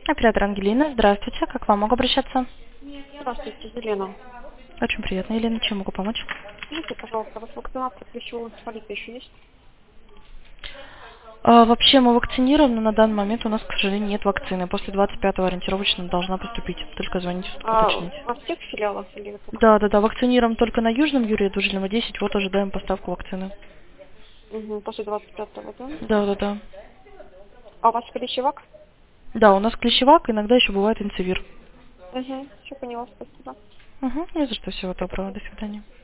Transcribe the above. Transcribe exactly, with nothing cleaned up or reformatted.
Оператор Ангелина, здравствуйте. Как к вам могу обращаться? Здравствуйте, Елена. Очень приятно, Елена. Чем могу помочь? Скажите, пожалуйста, у вас вакцинация клещевого энцефалита еще есть? А, вообще мы вакцинированы, но на данный момент у нас, к сожалению, нет вакцины. После двадцать пятого ориентировочно должна поступить. Только звоните, А уточнить. во всех филиалах или только? Да, да, да. Вакцинируем только на Южном Юрия Дужильного десять. Вот ожидаем поставку вакцины. Угу, после двадцать пятого, да? Да, да, да. А у вас клещевак? Да, у нас клещевак, иногда еще бывает инцивир. Угу, все поняла, спасибо. Угу, не за что. Всего доброго. До свидания.